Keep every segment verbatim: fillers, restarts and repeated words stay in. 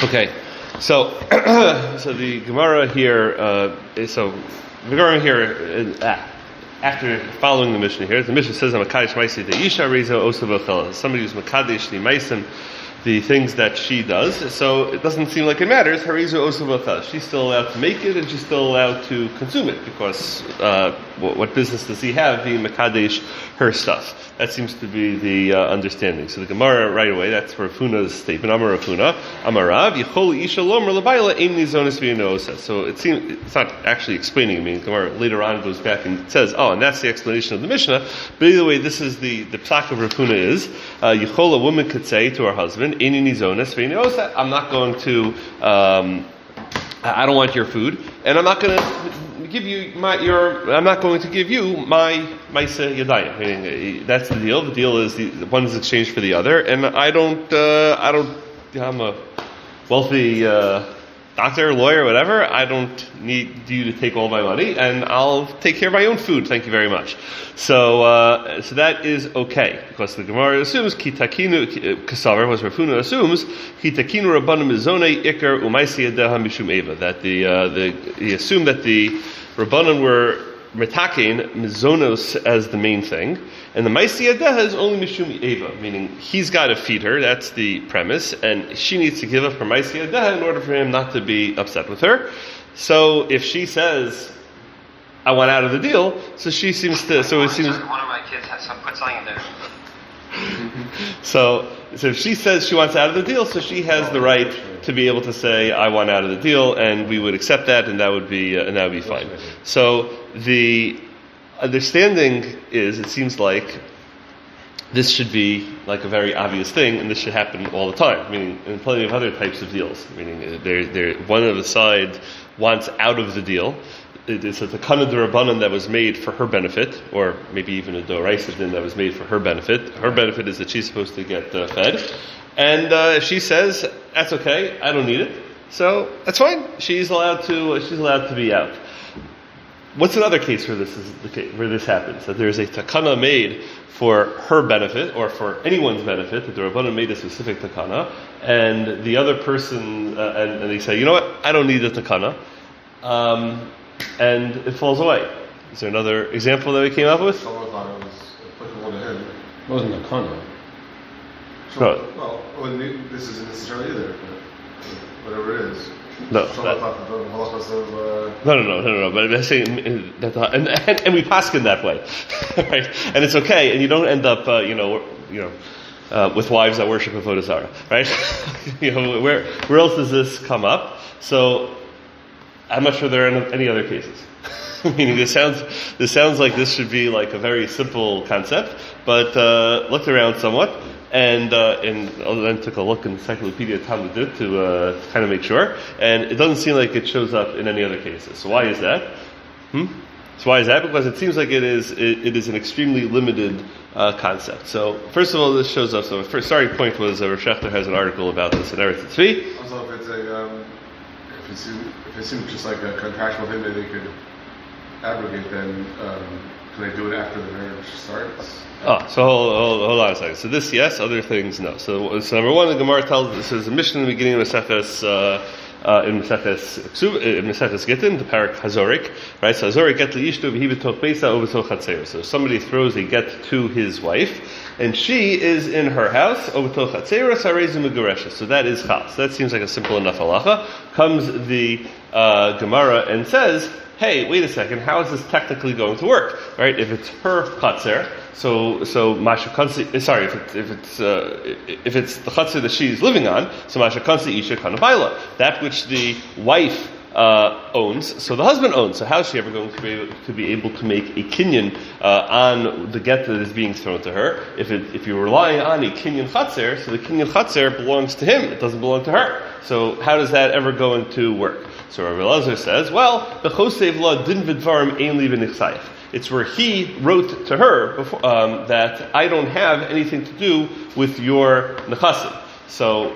Okay, so so the Gemara here, uh, so the Gemara here, uh, after following the Mishnah here, the Mishnah says, "Makadesh Maisi de Isha Rezo Osavachel." Somebody who's Makadesh the Maisim, the things that she does. So it doesn't seem like it matters. Harizu Osavachel. She's still allowed to make it, and she's still allowed to consume it because uh, what, what business does he have being Makadesh her stuff? That seems to be the uh, understanding. So the Gemara right away, that's Rav Huna's statement. Amar Rav Huna, Amar Rav, Yichol Isha Lomer L'Bayla Ein Nizonis V'Yinosa. So it seems it's not actually explaining. I mean, the Gemara later on goes back and says, oh, and that's the explanation of the Mishnah. But either way, this is the the psak of Rav Huna is uh, Yichol, a woman could say to her husband, Ein Nizonis V'Yinosa. I'm not going to. Um, I don't want your food, and I'm not going to give you my your. I'm not going to give you my ma'aseh yadayim. Meaning that's the deal. The deal is the, the one is exchanged for the other, and I don't. Uh, I don't. I'm a wealthy uh, doctor, lawyer, whatever. I don't need you to take all my money, and I'll take care of my own food. Thank you very much. So, uh, so that is okay because the Gemara assumes kitakinu kasaver was Rav Huna assumes kitakinu rabbanim mizonei ikar umaisi yadeha mishum eva that the uh, the he assumed that the rabbanim were metakein mizonos as the main thing, and the maisi yadeha is only mishum eva, meaning he's got to feed her. That's the premise, and she needs to give up her maisi yadeha in order for him not to be upset with her. So if she says, I want out of the deal, so she seems to, so it seems... One of my kids has some, put something in there. so, so if she says she wants out of the deal, so she has the right to be able to say, I want out of the deal, and we would accept that, and that would be, uh, and that would be fine. So, the understanding is, it seems like, this should be like a very obvious thing, and this should happen all the time, meaning in plenty of other types of deals, meaning they're, they're, one of the side wants out of the deal. It's a takana d'Rabbanan that was made for her benefit, or maybe even a d'oraisa din that was made for her benefit. Her benefit is that she's supposed to get uh, fed, and uh, if she says that's okay, I don't need it, so that's fine. She's allowed to. Uh, she's allowed to be out. What's another case where this is the case, where this happens? That there's a takana made for her benefit or for anyone's benefit. That the Rabbanan made a specific takana, and the other person, uh, and, and they say, you know what, I don't need the takana. Um, And it falls away. Is there another example that we came up with? Someone thought it was applicable to him. It wasn't a condo. So, No. Well, well, this isn't necessarily either, but whatever it is. No. Someone That, thought that the halachas of... Uh, no, no, no, no, no, no. But I'm saying that, and, and, and we paskin that way, right? And it's okay, and you don't end up, uh, you know, you know, uh, with wives that worship avodah zarah, right? you know, where where else does this come up? So. I'm not sure there are any other cases. Meaning, this sounds this sounds like this should be like a very simple concept, but uh, looked around somewhat, and uh, and then took a look in Encyclopedia Talmudit to uh, kind of make sure, and it doesn't seem like it shows up in any other cases. So why is that? Hmm? So why is that? Because it seems like it is it, it is an extremely limited uh, concept. So first of all, this shows up. So the first starting point was uh, Rav Shechter has an article about this in Eretz Tzvi. Also, if it's a um, if it's if it seems just like a contractual thing that they could abrogate, then um, can they do it after the marriage starts? Oh, so hold, hold, hold on a second. So this, yes, other things, no. So, so number one, the Gemara tells us, this is a mission in the beginning of Maseches, uh, uh, in Maseches Ksuv, in Maseches Gittin, the parak Hazorik, right? So Hazorik get liishto v'hi b'toch beisa o b'toch chatzeir. So somebody throws a get to his wife, and she is in her house, o b'toch chatzeir, sarezu meguresha. So that is chas. That seems like a simple enough halacha. Comes the uh, Gemara and says, hey, wait a second, how is this technically going to work? Right? If it's her chatzer, so so masha kansi, sorry, if it's if it's uh, if it's the chatzer that she's living on, so masha kansi isha kanabayla, that which the wife uh, owns, so the husband owns. So how is she ever going to be able to be able to make a kinyan uh, on the get that is being thrown to her? If it, if you're relying on a kinyan chatzer, so the kinyan chatzer belongs to him; it doesn't belong to her. So how does that ever going to work? So Rav Elazar says, well, the Chosev law din v'dvarim ein li v'nichsayich. It's where he wrote to her before, um, that I don't have anything to do with your nechasim. So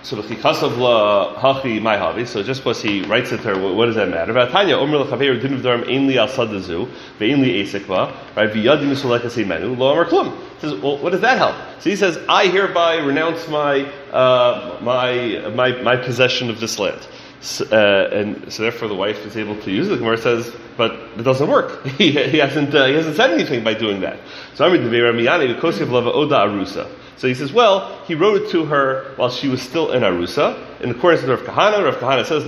So the chikasav la hachi my havi. So just because he writes it to her, what does that matter? Vatanya omer lechaveru dinu v'darim ainli al sadazu ve'ainli esekva right v'yadim usuleka seimenu lo amar klum. Says, well, what does that help? So he says, I hereby renounce my uh, my my my possession of this land. So, uh, and so therefore the wife is able to use it. The Gemara says, but it doesn't work. he, he hasn't uh, he hasn't said anything by doing that. So I'm reading the Ramiyani Kosef Lava Oda Arusa. So he says, well, he wrote it to her while she was still in Arusa. In accordance with Rav Kahana, Rav Kahana says,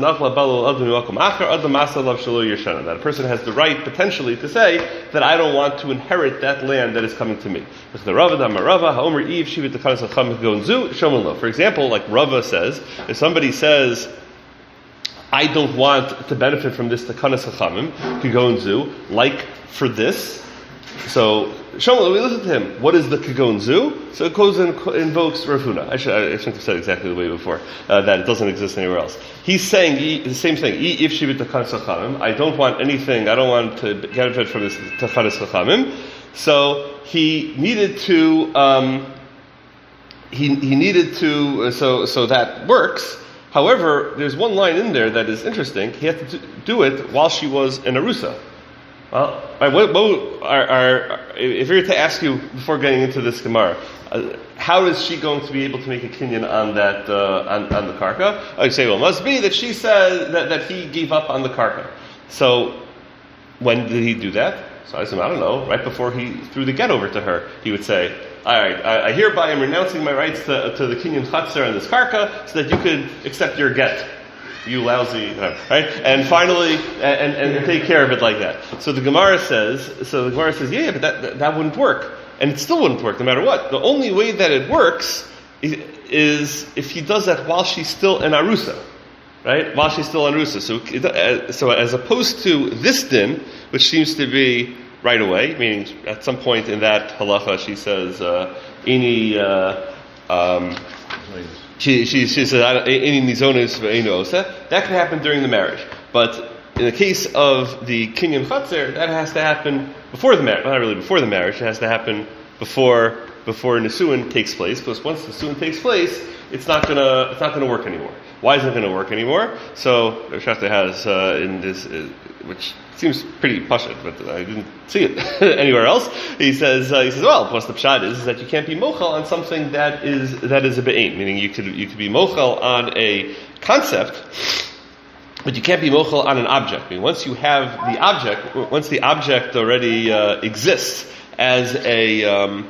that a person has the right, potentially, to say that I don't want to inherit that land that is coming to me. For example, like Rava says, if somebody says, I don't want to benefit from this Takanas Chachamim, Kigon Zu, like for this. So, Shmuel, we listen to him. What is the Kigon Zu? So it goes and invokes Rav Huna. I, should, I shouldn't have said exactly the way before, uh, that it doesn't exist anywhere else. He's saying the same thing. If Shivit Takanas Chachamim, I don't want anything, I don't want to benefit from this Takanas Chachamim. So he needed to, um, he, he needed to, uh, so, so that works. However, there's one line in there that is interesting. He had to do it while she was in Arusa. Well, right, what, what are, are, if we were to ask you before getting into this Gemara, uh, how is she going to be able to make a kinyan on that uh, on, on the karka? I'd say, well, it must be that she said that, that he gave up on the karka. So, when did he do that? So I said, I don't know. Right before he threw the get over to her, he would say, all right, I, I hereby am renouncing my rights to, to the kinyan chatzar and this karka, so that you could accept your get. You lousy, right? And finally, and, and, and take care of it like that. So the Gemara says, so the Gemara says, yeah, yeah but that, that that wouldn't work, and it still wouldn't work no matter what. The only way that it works is, is if he does that while she's still in Arusa, right? While she's still in Arusa. So, so as opposed to this din, which seems to be right away, meaning at some point in that halacha she says, uh, any. Uh, um, She, she, she says, any nizonis ve'eno. That can happen during the marriage. But in the case of the kinyan chatzar, that has to happen before the marriage. Not really before the marriage. It has to happen before before nisuin takes place. Because once nisuin takes place, it's not gonna it's not gonna work anymore. Why isn't it going to work anymore? So Rav Shachar has uh, in this, uh, which seems pretty pashut, but I didn't see it anywhere else. He says, uh, he says, well, plus the pshat is, is that you can't be mochel on something that is that is a be'ein, meaning you could you could be mochel on a concept, but you can't be mochel on an object. I mean, once you have the object, once the object already uh, exists as a um,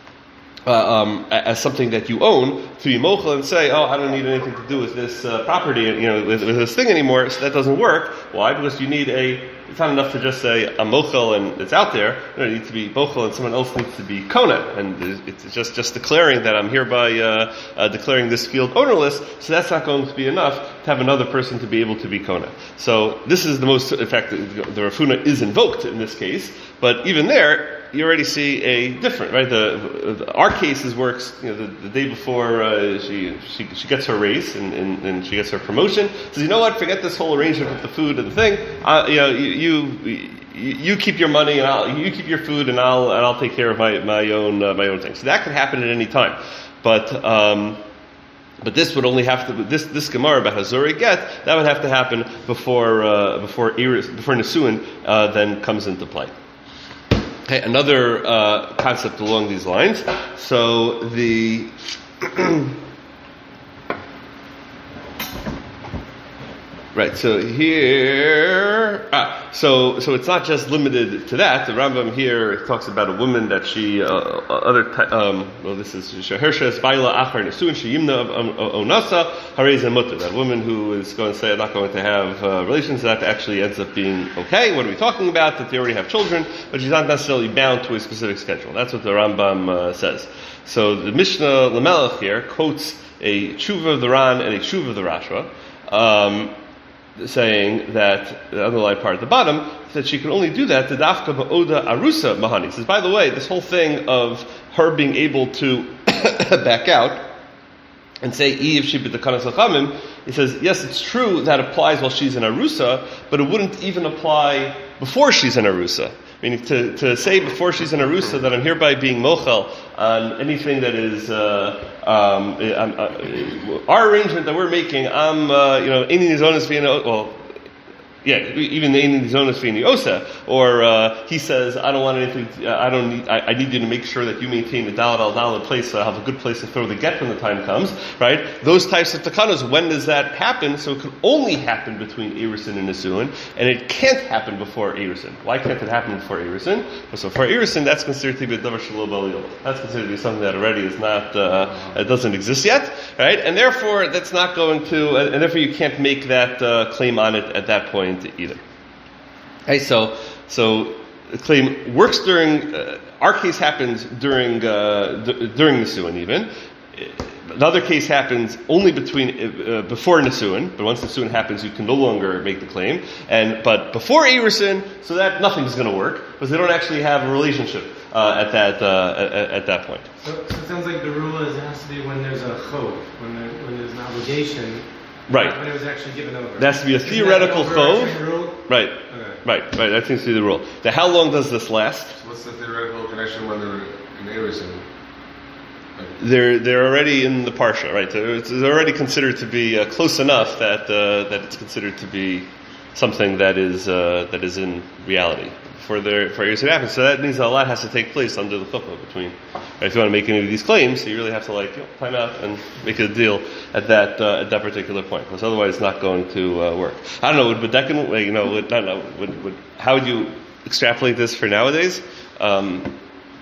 Uh, um, as something that you own, to be mochel and say, oh, I don't need anything to do with this uh, property, you know, with, with this thing anymore. So that doesn't work. Why? Because you need a. It's not enough to just say I'm mochel and it's out there. You need to be mochel, and someone else needs to be kona. And it's just just declaring that I'm hereby uh, uh, declaring this field ownerless. So that's not going to be enough to have another person to be able to be kona. So this is the most. In fact, the, the Rav Huna is invoked in this case, but even there, you already see a different, right? The, the our cases works, you know, the, the day before uh, she, she she gets her raise and, and, and she gets her promotion. Says, you know what? Forget this whole arrangement with the food and the thing. Uh, you know, you, you you keep your money and I'll you keep your food and I'll and I'll take care of my my own uh, my own thing. So that could happen at any time, but. Um, But this would only have to this this Gemara about Hazuri get that would have to happen before uh, before Iris, before Nisuin uh, then comes into play. Okay, another uh, concept along these lines. So the right. So here, ah, so so it's not just limited to that. The Rambam here talks about a woman that she uh, other um, well, this is Shehershes Baila Achar Nesuin Sheyimna Onasa Harez Mutter. That woman who is going to say I'm not going to have uh, relations, that actually ends up being okay. What are we talking about? That they already have children, but she's not necessarily bound to a specific schedule. That's what the Rambam uh, says. So the Mishnah Lamelech here quotes a tshuva of the Ran and a tshuva of the Rashba. Um, saying that the underlying part at the bottom, that she can only do that to dafka ba'oda arusa mahani. He says, by the way, this whole thing of her being able to back out and say, if she bit the kanas lachamim, he says, yes, it's true that applies while she's in arusa, but it wouldn't even apply before she's in arusa. Meaning to, to say before she's in Arusa that I'm hereby being mochel on anything that is uh, um, uh, our arrangement that we're making. I'm uh, you know any zonas being well. Yeah, even the Ein Zonas V'Niosa, or uh, he says, I don't want anything, uh, I don't need, I, I need you to make sure that you maintain the Dalet al Dalet place, so I have a good place to throw the get when the time comes, right? Those types of takanos, when does that happen? So it can only happen between Erusin and Nisuin, and it can't happen before Erusin. Why can't it happen before Erusin? So for Erusin, that's considered to be a Davar Shalom Balil. That's considered to be something that already is not, uh, it doesn't exist yet, right? And therefore, that's not going to, and therefore you can't make that uh, claim on it at that point either. Okay, so so the claim works during uh, our case happens during uh, d- during Nisuin even. Another case happens only between uh, before Nisuin, but once Nisuin happens, you can no longer make the claim. And but before Erusin, so that nothing's going to work because they don't actually have a relationship uh, at that uh, at, at that point. So, so it sounds like the rule is it has to be when there's a chov, when there, when there's an obligation. Right. When it was actually given over. There has to be a Isn't theoretical chov. rule? Right. Okay. Right. Right. That seems to be the rule. Now, how long does this last? What's the theoretical connection when they're in Erusin? They're they're already in the parsha, right? They're, they're already considered to be uh, close enough that uh, that it's considered to be something that is uh, that is in reality for their for years it happens. So that means that a lot has to take place under the chuppah between. Right? If you want to make any of these claims, you really have to like you know, time out and make a deal at that uh, at that particular point, because otherwise it's not going to uh, work. I don't know. Would Bedekin, you know, would, I don't know. Would, would, how would you extrapolate this for nowadays? Um,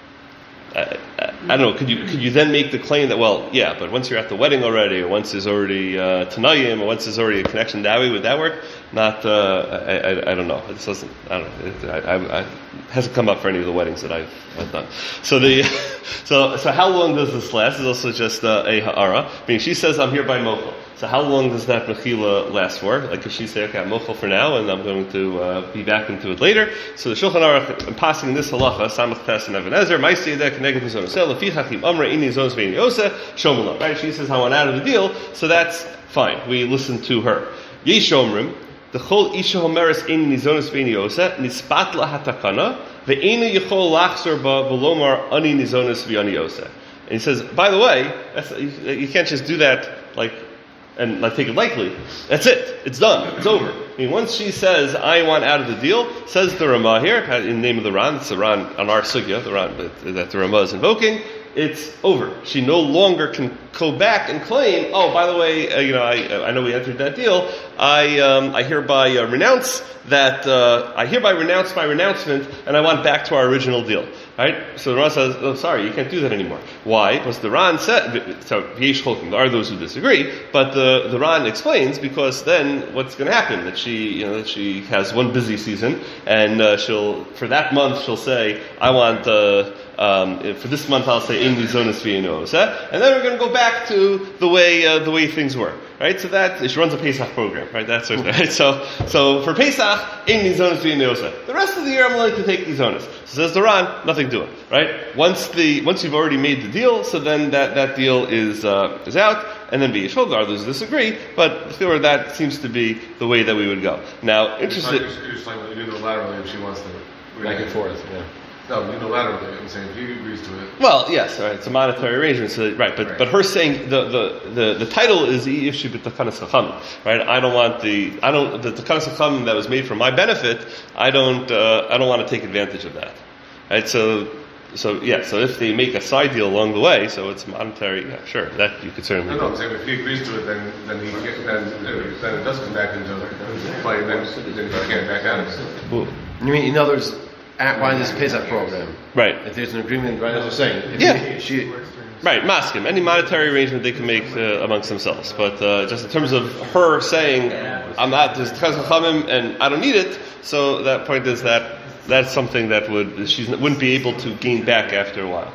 I, I don't know. Could you could you then make the claim that well, yeah, but once you're at the wedding already, or once there's already uh, Tanayim, or once there's already a connection that way, would that work? Not. Uh, I, I I don't know. It doesn't. I don't know. It, I, I, I hasn't come up for any of the weddings that I've, I've done. So the so so how long does this last? Is also just uh, a ha'ara. I mean, she says I'm here by mochel. So how long does that mechila last for? Like if she say, okay, I'm mochel for now, and I'm going to uh, be back into it later. So the Shulchan Aruch, in passing in this halacha, Samach Tes and Even Ezer, Ma'aseh Yedek Neged Mizon Osel, Lefichach Im Amra Ini Zonos Ve'ini Osa, Shomulah. Right? She says, I want out of the deal, so that's fine. We listen to her. Yesh Omrim, the Chol Isha Homeres Ini Zonos Ve'ini Osa, Nispat La Hatakana, Ve'enu Yechol Lachzor Ba V'lomar Ani Nizonos Ve'ani Osa. And he says, by the way, that's, you, you can't just do that like and like take it lightly. That's it. It's done. It's over. I mean, once she says, I want out of the deal, says the Ramah here, in the name of the Ran, it's the Ran on our sugya, the Ran that, that the Ramah is invoking, it's over. She no longer can go back and claim, oh, by the way, uh, you know, I, I know we entered that deal, I um, I hereby uh, renounce that, uh, I hereby renounce my renouncement, and I want back to our original deal. Right? So the Ran says, oh, sorry, you can't do that anymore. Why? Because the Ran said, so Yesh Cholkim, there are those who disagree, but the, the Ran explains, because then what's going to happen? That she, you know, that she has one busy season, and uh, she'll, for that month, she'll say, I want, uh, um, for this month I'll say, Indi Zonas V'Yinos, and then we're going to go back to the way, uh, the way things were. Right? So that, she runs a Pesach program, right? That's what, right? So, so for Pesach, Indi Zonas V'Yinos. The rest of the year I'm willing to take these zonas. So says the Ran, nothing doing, right? Once the, once you've already made the deal, so then that, that deal is, uh, is out, and then B'Yesh Hogar, others disagree, but clearly that seems to be the way that we would go. Now, interesting. You're just talking about unilaterally if she wants to. Back and forth, yeah. No, unilaterally, I'm saying if he agrees to it. Well, yes, right, it's a monetary arrangement, so, right, but, right. but her saying, the, the, the, the title is Yifshi B'Takanas Chachamim, right? I don't want the, I don't, the Takanas Chachamim that was made for my benefit, I don't, uh, I don't want to take advantage of that. Right, so, so, yeah, so if they make a side deal along the way, so it's monetary, yeah, sure, that you could certainly No, do. no, I'm saying if he agrees to it, then, then he get, then, then it does come back into play, then, then he can't back out of it. Ooh. You mean, in other words, at why this Pesach program? Right. If there's an agreement, right, as I was saying. If Yeah. She, Right, maskim. Any monetary arrangement they can make uh, amongst themselves, but uh, just in terms of her saying, "I'm not just chachamim and I don't need it," so that point is that that's something that would she wouldn't be able to gain back after a while.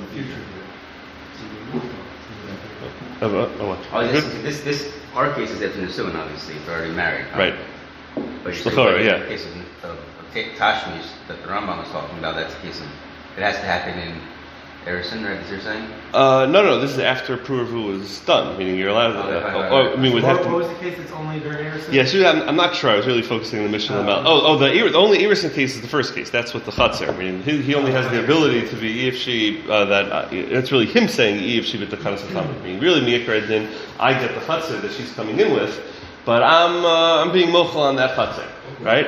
Oh, oh, oh, what? Oh, this, this, this, our case is that in the Nisuin, obviously, they're already married. Right. But you L'chora, say, yeah. the case of, of, of Tashmish that the Rambam was talking about, that's the case of, it has to happen in Erison, right? As you're saying. Uh, no, no, this is after Puravu is done, meaning you're allowed to. Oh, right, Uh, right, oh, right. I mean, would have What, to. what was the case that's only during Harrison? Yeah, so I'm, I'm not sure. I was really focusing on the Mishnah Oh. about. Oh, oh, the, Ir- the only Irison case is the first case. That's with the Chatzar. I mean, he, he only has the ability to be Ifshi. Uh, that uh, it's really him saying Ifshi with the Kanasacham. I mean, really, Mi'ikra Din, I get the Chatzar that she's coming in with, but I'm uh, I'm being mochel on that Chatzar, right?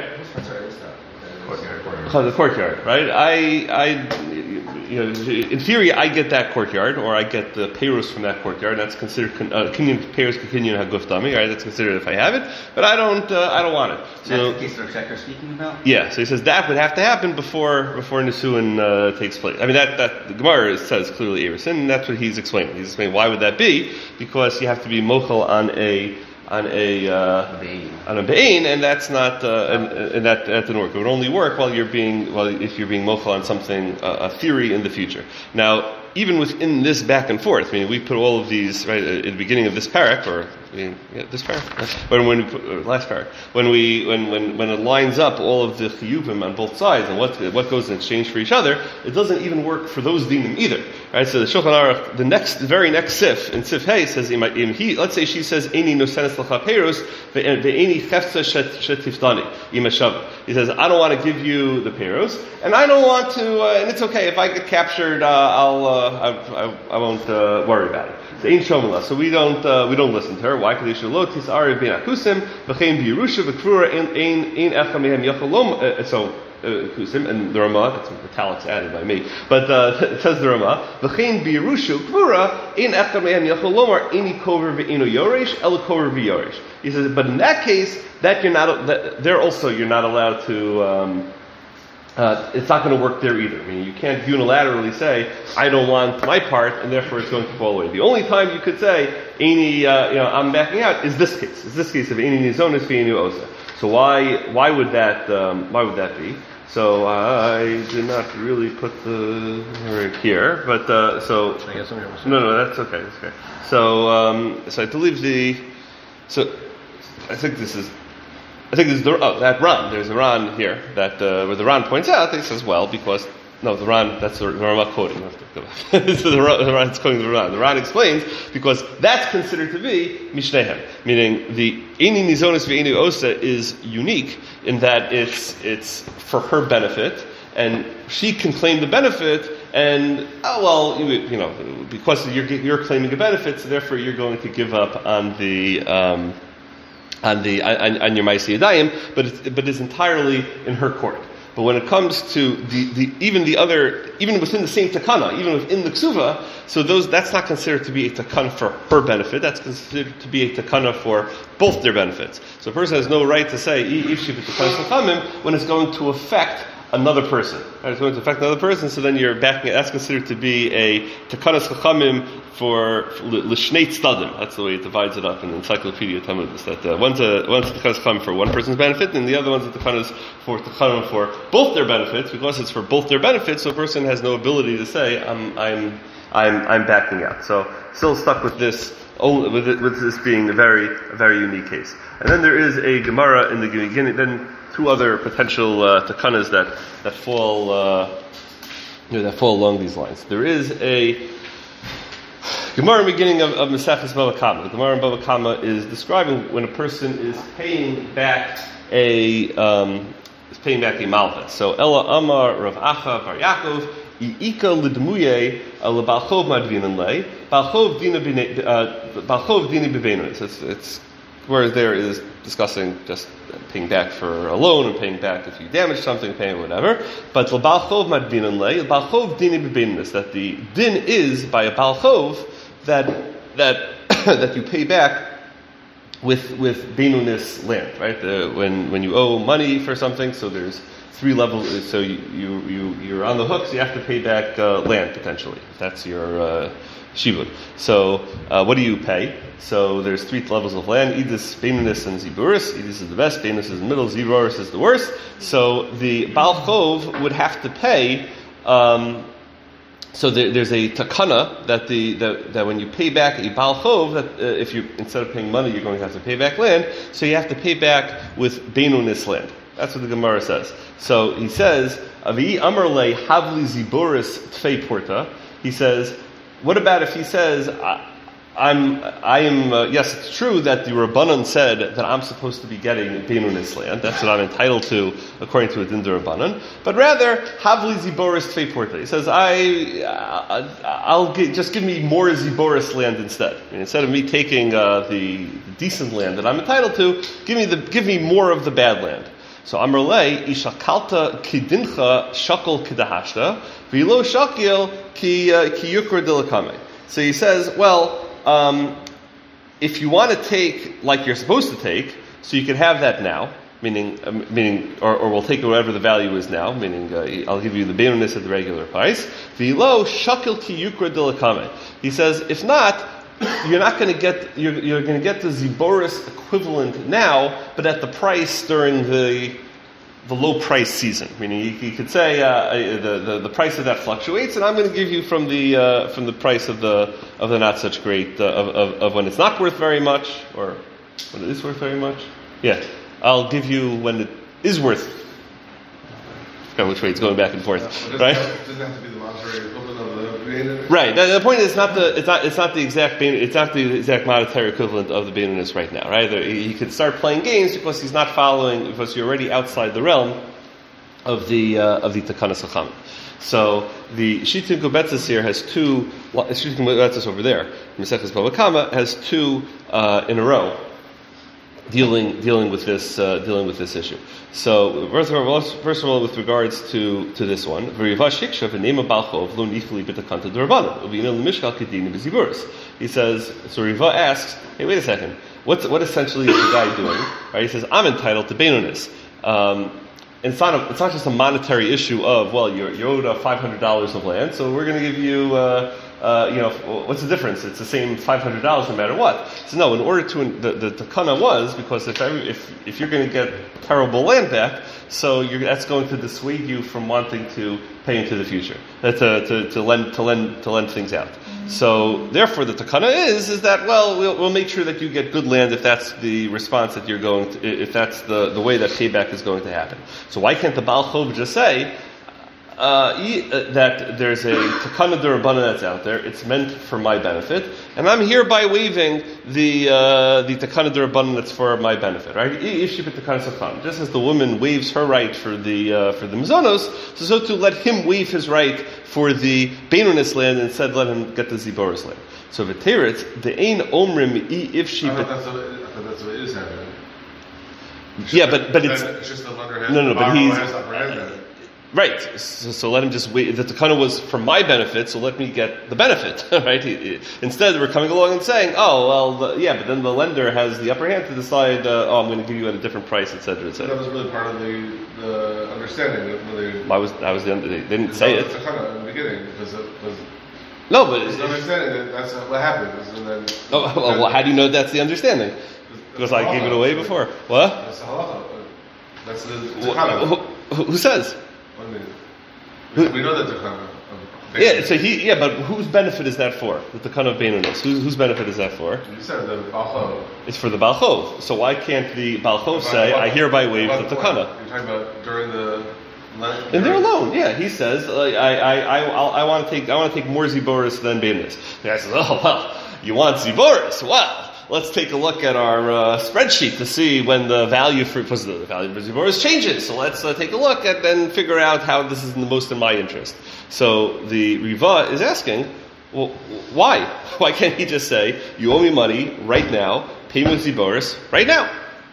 The courtyard, right? I, I, you know, in theory, I get that courtyard, or I get the payros from that courtyard. That's considered uh, kinyan payros kinyan haguftami, right? That's considered if I have it, but I don't, uh, I don't want it. So, That's the case that Shekhar speaking about. yeah, so he says that would have to happen before before Nisuin uh, takes place. I mean, that that the Gemara says clearly Erusin, and that's what he's explaining. He's explaining why would that be? Because you have to be mochel on a on a uh, Bein. on a bein, and that's not uh, and, and that that didn't work. It would only work while you're being well if you're being mochel on something uh, a theory in the future. Now, even within this back and forth, I mean, we put all of these right at the beginning of this parak, or I mean, yeah, this parak, when when we put, uh, last parak, when we when, when when it lines up all of the chiyuvim on both sides and what what goes in exchange for each other, it doesn't even work for those dinim either, right? So the Shulchan Aruch, the next, the very next sif in sif hey says, im, im, he, let's say she says, "Eini nosenes l'cha peiros ve'eini chefza shetiftani imashava." He says, "I don't want to give you the peiros, and I don't want to, uh, and it's okay if I get captured, uh, I'll, uh, I, I, I won't uh, worry about it." So ain't shomala. So we don't, uh, we don't listen to her. Why? Because lo tisari ben akusim v'chein birusha v'krura ein ein echa mehem yachalom. So. Kusim and the Ramah, that's with italics added by me, but uh, it says the Ramah, v'chein birusha kvura in echad mehem yachol lomar any kover v'ino yoresh el kover v'yoresh. He says, but in that case, that you're not, that, there also you're not allowed to. Um, uh, it's not going to work there either. I mean, you can't unilaterally say, I don't want my part, and therefore it's going to fall away. The only time you could say, any, uh, you know, I'm backing out, is this case. Is this case of any nizonis v'enu osa. So why, why would that, um, why would that be? So I did not really put the right here, but uh, so I guess I'm here. no, no, that's okay. That's okay. So, um, so I believe the, so I think this is, I think this is the oh, that Ran. There's a Ran here that uh, where the Ran points out. He says, well, because no, the Ran that's the Rama quoting. So the Ran, the Ran is quoting the Ran. The Ran explains because that's considered to be Mishnehem, meaning the Eini Nizonis v'Eini Osa is unique in that it's it's for her benefit, and she can claim the benefit, and oh well, you, you know, because you're you're claiming a benefit, so therefore you're going to give up on the um, on the on, on your Ma'aseh Yadayim, but it's, but it's entirely in her court. But when it comes to the, the even the other, even within the same takana, even within the ksuva, so those that's not considered to be a takana for her benefit. That's considered to be a takana for both their benefits. So a person has no right to say if she when it's going to affect another person. Right? It's going to affect another person, so then you're backing it. That's considered to be a takanas chachamim for l'shnei tzadim. That's the way it divides it up in the Encyclopedia Talmudis. That uh, one's a one's a takanas chachamim for one person's benefit, and the other one's a takanas for takanim for both their benefits. Because it's for both their benefits, so a person has no ability to say I'm I'm I'm I'm backing out. So still stuck with this. Only, with, it, with this being a very a very unique case. And then there is a Gemara in the beginning. Then two other potential uh, takanas that that fall uh, you know, that fall along these lines. There is a Gemara in the beginning of, of Maseches Bava Kama. The Gemara in Bava Kama is describing when a person is paying back a um, is paying back a malvet. So Ella Amar Rav Acha Bar Yaakov Ika Lidmuye Lebalchov Madvinan Le Balchov Dina Balchov Dina Bebenus. It's it's where there is discussing just paying back for a loan and paying back if you damage something, paying whatever. But Lebalchov Madvinan Le Balchov Dina Bebenus, that the din is by a Balchov that that that you pay back with with Benunis land, right? The, when when you owe money for something, so there's three levels. So you you, you you're on the hook, so you have to pay back uh, land potentially. That's your uh, shibud. So uh, what do you pay? So there's three levels of land: Edis, Benunis, and Ziburis. Edis is the best, Benunis is the middle, Ziburis is the worst. So the Baal Chov would have to pay. Um, So there, there's a takana that the, the that when you pay back a Baal Chov, that uh, if you instead of paying money, you're going to have to pay back land. So you have to pay back with Benunis land. That's what the Gemara says. So he says, "Avi Amar le Havli Ziboris Tfei Porta." He says, what about if he says, I, I'm, I am, uh, yes, it's true that the Rabbanan said that I'm supposed to be getting Beinunis land. That's what I'm entitled to according to a Din Rabbanan. But rather, Havli Ziboris Tvei Porta. He says, I, uh, I'll get, just give me more Ziboris land instead. I mean, instead of me taking uh, the, the decent land that I'm entitled to, give me the, give me more of the bad land. So Amrlei, Ishakalta Kidincha Shakal Kidahashta, Vilo Shakil Ki Yukra Dilakame. So he says, well, Um, if you want to take like you're supposed to take, so you can have that now, meaning, uh, meaning, or, or we'll take whatever the value is now, meaning uh, I'll give you the beinunis at the regular price. V'lo shakil ki yukra dilakame. He says, if not, you're not going to get you're, you're going to get the ziboris equivalent now, but at the price during the the low price season. Meaning, you, you could say uh, the, the the price of that fluctuates, and I'm going to give you from the uh, from the price of the of the not such great uh, of, of of when it's not worth very much, or when it is worth very much. Yeah, I'll give you when it is worth. I forgot which way it's going back and forth, no, right? It doesn't have to be the monetary equivalent of the Beinunis. Right. The, the point is not the it's not it's not the exact bein, it's not the exact monetary equivalent of the beinunis right now, right? He, he could start playing games because he's not following because you're already outside the realm of the uh, of the Takanas Chacham. So the Shitin Kubetzis here has two. Shitin Kubetzis over there, Maseches Bava Kama has two uh, in a row. Dealing dealing with this uh, dealing with this issue. So first of all, first of all with regards to, to this one, he says. So Riva asks, hey, wait a second, what's what essentially is the guy doing? Right? He says, I'm entitled to beinunis. Um, it's not a, it's not just a monetary issue of well, you're you're owed five hundred dollars of land, so we're going to give you. Uh, Uh, you know, what's the difference? It's the same five hundred dollars no matter what. So no, in order to, the, the takana was, because if every, if, if you're going to get terrible land back, so you're, that's going to dissuade you from wanting to pay into the future, uh, to, to, to lend, to lend, to lend things out. So therefore the takana is, is that, well, well, we'll make sure that you get good land if that's the response that you're going to, if that's the, the way that payback is going to happen. So why can't the Baal Chov just say, Uh, that there's a takana d'Rabbanan that's out there. It's meant for my benefit, and I'm hereby waiving the uh, the takana d'Rabbanan that's for my benefit. Right? If she put takana sakhan, just as the woman waives her right for the uh, for the mizonos, so so to let him waive his right for the beinunis land and instead let him get the ziboris land. So v'teretz the ein omrim if she. I thought that's what it, I thought that's what it is happening. Yeah, but but it's, it's just the lender has no no, but he's. Right, so, so let him just wait. The takana was for my benefit, so let me get the benefit. Right? He, he, instead, we're coming along and saying, "Oh, well, the, yeah," but then the lender has the upper hand to decide. Uh, oh, I'm going to give you at a different price, et cetera, et cetera. That was really part of the, the understanding. That really, Why was that was the they didn't say it? Takana in the beginning because it was. No, but it's the understanding that that's what happened. And then, oh, well, well, how do you know that's the understanding? Because I gave it away before. What? That's the halacha. That's the takana. Who, who, who says? We, we know that the takana. Yeah, so he, yeah, but whose benefit is that for? The takana of beinunis. Whose, whose benefit is that for? You said the Baal Chov. It's for the Baal Chov. So why can't the Baal Chov say, I hereby waive the takana? You're talking about during the. And they're alone. Yeah, he says, uh, I, I, I, I want to take, I want to take more ziboris than beinunis. The guy says, oh well, you want ziboris? Well. Let's take a look at our uh, spreadsheet to see when the value for because the value for ziboris changes. So let's uh, take a look and then figure out how this is in the most in my interest. So the Riva is asking, well, why? Why can't he just say, you owe me money right now, pay me with ziboris right now,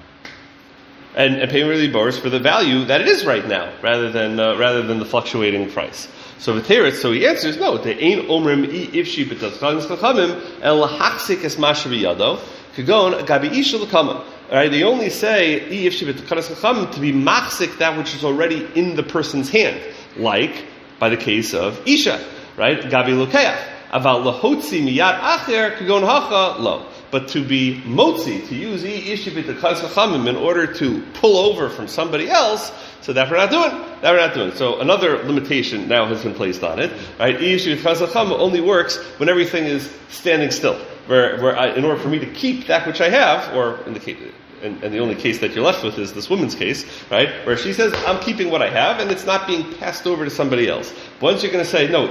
and, and pay me with ziboris for the value that it is right now, rather than uh, rather than the fluctuating price. So v'teretz, so he answers, no, they ain't omrim if she b'tazkanis chachamim el haksik es masha b'yado kagon gabi isha l'kamam. Right? They only say if she b'tazkanis chachamim to be machzik that which is already in the person's hand, like by the case of isha, right? Gabi lokeach aval lahotzi miyad acher kagon hacha lo. But to be motzi, to use ishi b'tazkanis chachamim in order to pull over from somebody else. So that we're not doing. That we're not doing. So another limitation now has been placed on it. Right? Only works when everything is standing still. Where, where I, in order for me to keep that which I have, or in the case, and, and the only case that you're left with is this woman's case, right? Where she says, I'm keeping what I have, and it's not being passed over to somebody else. But once you're going to say, no,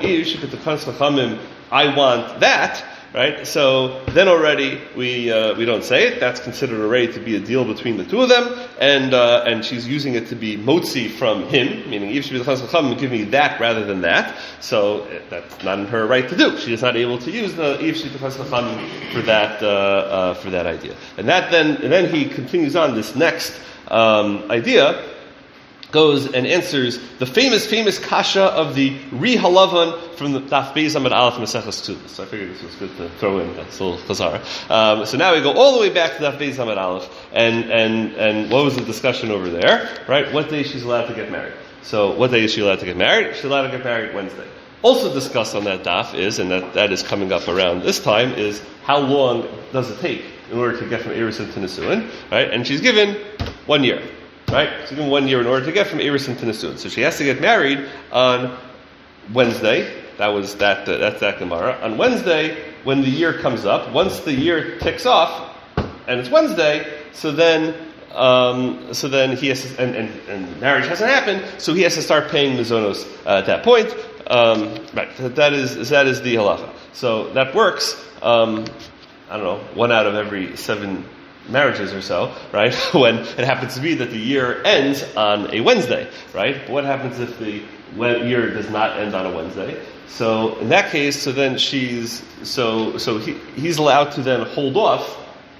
I want that, right? So then already we uh, we don't say it. That's considered already to be a deal between the two of them, and uh, and she's using it to be motzi from him, meaning Eve should be the chas v'cham, give me that rather than that. So that's not in her right to do. She is not able to use the Eve should be the chas v'cham for that uh, uh, for that idea. And that then and then he continues on this next um, idea. Goes and answers the famous, famous kasha of the Ri Halavan from the Daf Beis Amud Aleph Maseches Tuvos. So I figured this was good to throw in. That's a little chazara. Um, so now we go all the way back to Daf Beis Amud Aleph, and and and what was the discussion over there? Right? What day she's allowed to get married? So what day is she allowed to get married? She's allowed to get married Wednesday. Also discussed on that daf is, and that, that is coming up around this time, is how long does it take in order to get from Erusin to Nisuin? Right? And she's given one year. Right? She's given one year in order to get from Erusin to Nisuin. So she has to get married on Wednesday. That was that. Uh, that's that Gemara. On Wednesday, when the year comes up, once the year ticks off, and it's Wednesday, so then, um, so then he has, to, and, and, and marriage hasn't happened, so he has to start paying mizonos uh, at that point. Um, right? That is that is the halacha. So that works. Um, I don't know, one out of every seven marriages or so, right? When it happens to be that the year ends on a Wednesday, right? But what happens if the year does not end on a Wednesday? So in that case, so then she's so so he, he's allowed to then hold off.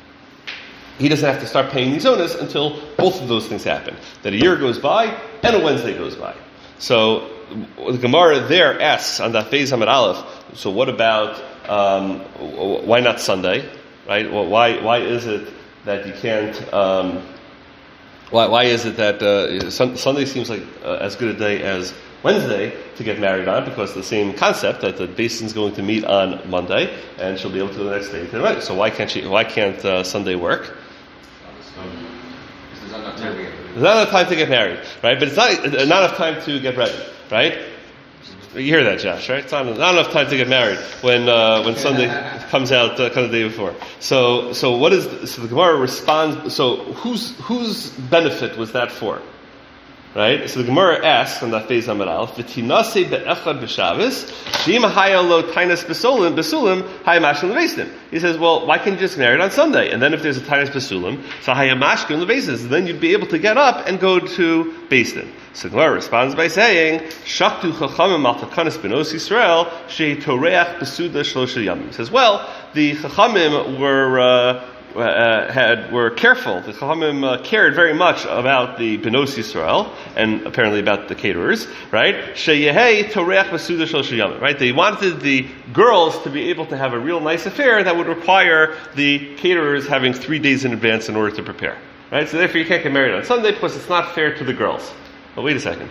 He doesn't have to start paying these onus until both of those things happen. That a year goes by and a Wednesday goes by. So the Gemara there asks on that Beis Amud Aleph. So what about um, why not Sunday? Right? Well, why why is it that you can't, um, why, why is it that uh, sun, Sunday seems like uh, as good a day as Wednesday to get married on, because the same concept that the basin's going to meet on Monday and she'll be able to do the next day to the wedding. So why can't she? Why can't uh, Sunday work? There's not enough time to get married. There's not enough time to get married, right? But it's not not enough time to get ready, right? You hear that, Josh, right? It's not, not enough time to get married when uh, when Sunday comes out uh, kind of the day before. So so what is the, so the Gemara responds? So whose whose benefit was that for? Right? So the Gemara asks on that Beis Amud Aleph, "V'tinase be'echad b'Shabbos, she'im haya lo tainas besulim besulim haya mashkin levesin." He says, "Well, why can't you just marry it on Sunday? And then if there's a tainas besulim, so haya mashkin levesin, then you'd be able to get up and go to Beis Din." So the Gemara responds by saying, "Shaktu chachamim al takanas benos Yisrael she toreach besuda shlosha yamim." He says, "Well, the chachamim were." Uh, Uh, had were careful. The Chachamim uh, cared very much about the Benos Yisrael and apparently about the caterers, right? Sheyehei toreach b'suda shel sheyamim, right? They wanted the girls to be able to have a real nice affair that would require the caterers having three days in advance in order to prepare, right? So therefore, you can't get married on Sunday because it's not fair to the girls. But wait a second.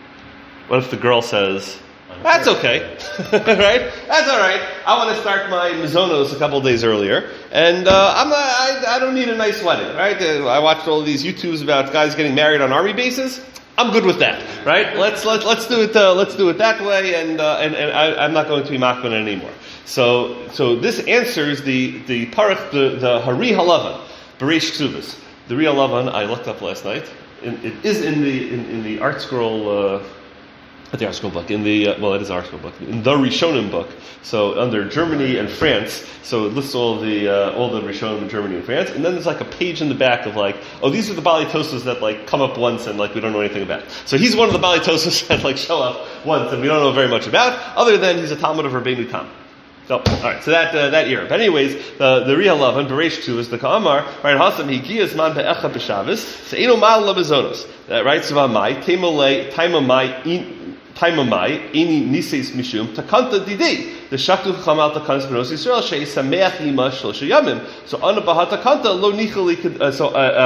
What if the girl says, "That's okay," right? That's all right. I want to start my mizonos a couple of days earlier, and uh, I'm not, I, I don't need a nice wedding, right? Uh, I watched all of these YouTubes about guys getting married on army bases. I'm good with that, right? Let's let let's do it. Uh, let's do it that way, and uh, and, and I, I'm not going to be machman anymore. So so this answers the the parach the the Hari Halavan Bereish Ksubas. The Ri Halavan I looked up last night. It, it is in the in, in the Art Scroll. Uh, At the Art Scroll book, in the, uh, well, it is Art Scroll book, in the Rishonim book, so under Germany and France, so it lists all the, uh, all the Rishonim in Germany and France, and then there's like a page in the back of like, oh, these are the Bali Tosos that like come up once and like we don't know anything about. So he's one of the Bali Tosos that like show up once and we don't know very much about, other than he's a Talmud of Rabbeinu Tam. So, alright, so that, uh, that year. But anyways, uh, the Ri Halavan, Bereish two is the Ka'amar, right, Hasam, Higiyas man be'echa b'Shabbos, se'eno mal la bezonos. Right, so v'amai, teimolei, taimamai, in, Taimamai, ini nises mishum, takanta didei. The shaktu chamal takanas benos Yisrael shei sameach lima shlosha yamim. So ana baha takanta lo nichali so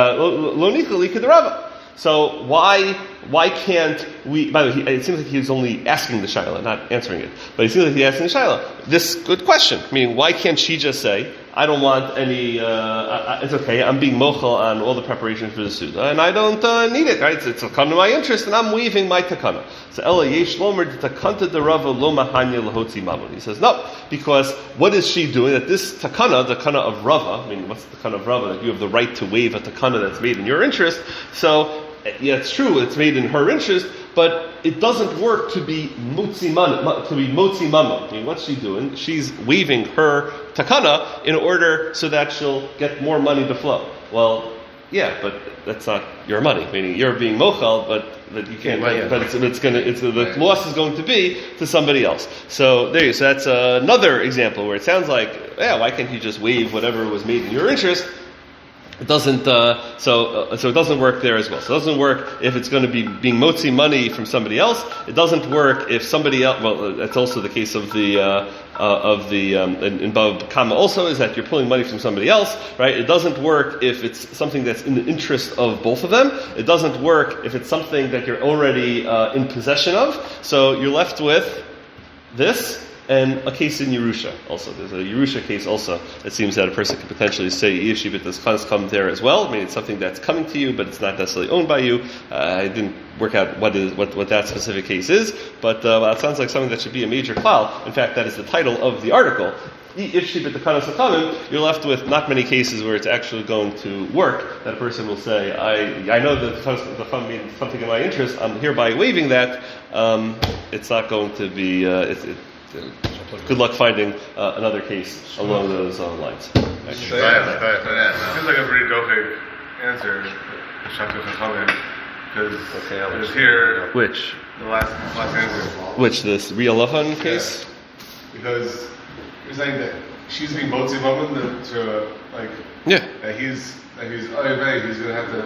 lo nichali kedarava. So why why can't we? By the way, he, it seems like he was only asking the shaila, not answering it. But it seems like he's asking the shaila. This good question. I mean, why can't she just say, "I don't want any. Uh, I, it's okay. I'm being mochel on all the preparations for the suda, and I don't uh, need it. Right? It's, it's come to my interest, and I'm weaving my takana." So Ella yesh lomer takanta derava lo mahanya lahotzi mamun. He says no, because what is she doing? That this takana, the takana of Rava. I mean, what's the takana of Rava? That you have the right to waive a takana that's made in your interest. So. Yeah, it's true, it's made in her interest, but it doesn't work to be motzi mama, to be motzi mama. I mean, what's she doing? She's waiving her takana in order so that she'll get more money to flow. Well, yeah, but that's not your money. Meaning you're being mochel, but but you can't. Yeah, but it's, it's going to. It's the loss is going to be to somebody else. So there you. So that's uh, another example where it sounds like, yeah, why can't you just waive whatever was made in your interest? It doesn't. Uh, so uh, so it doesn't work there as well. So it doesn't work if it's going to be being motzi money from somebody else. It doesn't work if somebody else. Well, uh, that's also the case of the uh, uh, of the um, in, in Bava Kama also is that you're pulling money from somebody else, right? It doesn't work if it's something that's in the interest of both of them. It doesn't work if it's something that you're already uh, in possession of. So you're left with this. And a case in Yerusha also. There's a Yerusha case also. It seems that a person could potentially say Yeshiva, but this funds come there as well. I mean, it's something that's coming to you, but it's not necessarily owned by you. Uh, I didn't work out what is what, what that specific case is, but uh, well, it sounds like something that should be a major klal. In fact, that is the title of the article. You're left with not many cases where it's actually going to work. That a person will say, "I I know that the fund means something in my interest. I'm hereby waiving that." Um, it's not going to be. Uh, it's, it, Good luck finding uh, another case along those uh, lines. So yeah, it feels like a pretty dope answer, because here, Which? the last last answer. Which, this Ria Lohan case? Yeah. Because you're saying that she's being motzi mama to, to like Yeah. that he's that he's oh, right, he's gonna have to